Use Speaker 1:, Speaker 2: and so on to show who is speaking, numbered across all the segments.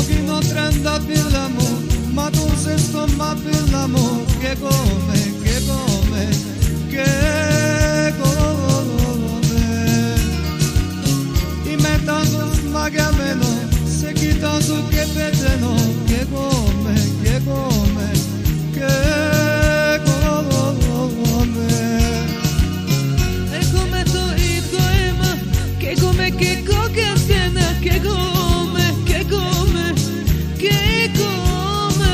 Speaker 1: κόκκινο τρενταφύλλα μου, ματούσε στο μαπύλλα μου, καίγομαι, καίγομαι, καίγομαι. Είμαι τόσο μαγεμένο, σε κοιτάζω και πεθαίνω, καίγομαι, καίγομαι, καίγομαι.
Speaker 2: Έχουμε το ίδιο αίμα, καίγομαι και εγώ και εσένα, καίγομαι, καίγομαι, καίγομαι.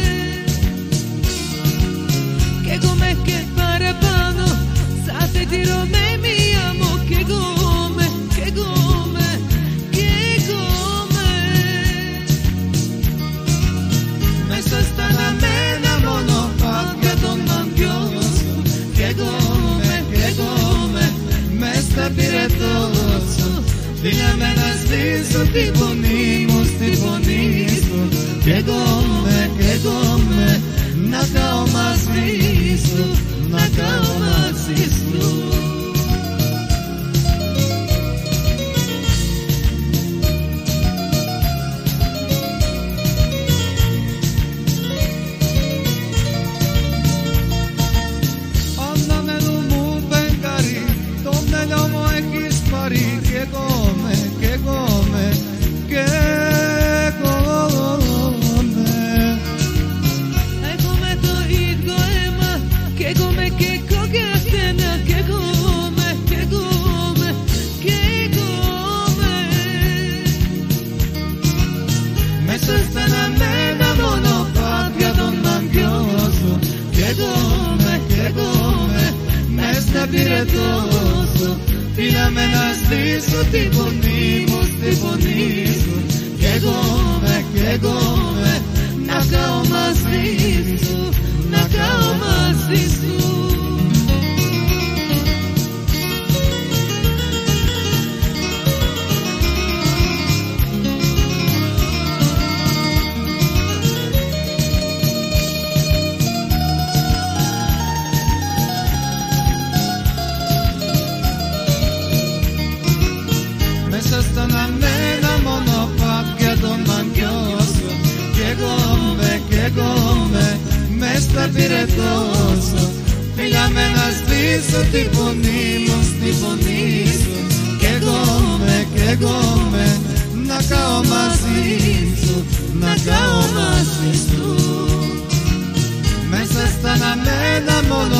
Speaker 2: Καίγομαι και παραπάνω, σαν σεντήρω με μία μου, καίγομαι, καίγομαι, καίγομαι.
Speaker 1: Μέσα στα αναμένα μονοπάτια των μαγκιών σου, καίγομαι, καίγομαι, μες στα πυρετό σου. Φίλια με να σβήσω τη φωνή μου, στη φωνή σου, καίγομαι, καίγομαι, να κάω μαζί σου, να κάω μαζί σου. Αναμένου μου φεγγάρι, το μυαλό μου έχεις πάρει, καίγομαι, καίγομαι, καίγομαι.
Speaker 2: Έχουμε το ίδιο αίμα, καίγομαι και εγώ και εσένα, καίγομαι, καίγομαι, καίγομαι.
Speaker 1: Μέσα στα αναμένα μονοπάτια των μαγκιών σου, καίγομαι, καίγομαι, μες στα πυρετό σου. Φίλια με να σβήσω τη φωνή μου, στη φωνή σου, καίγομαι, καίγομαι, να κάω μαζί σου, να κάω μαζί σου. Μέσα στα αναμένα μονοπάτια των μαγκιών σου, καίγομαι, καίγομαι, μες στα πυρετό σου. Φίλια με να σβήσω τη φωνή μου, στη φωνή σου, καίγομαι, καίγομαι, να κάω μαζί σου, να κάω μαζί σου. Μέσα στα αναμένα μονοπάτια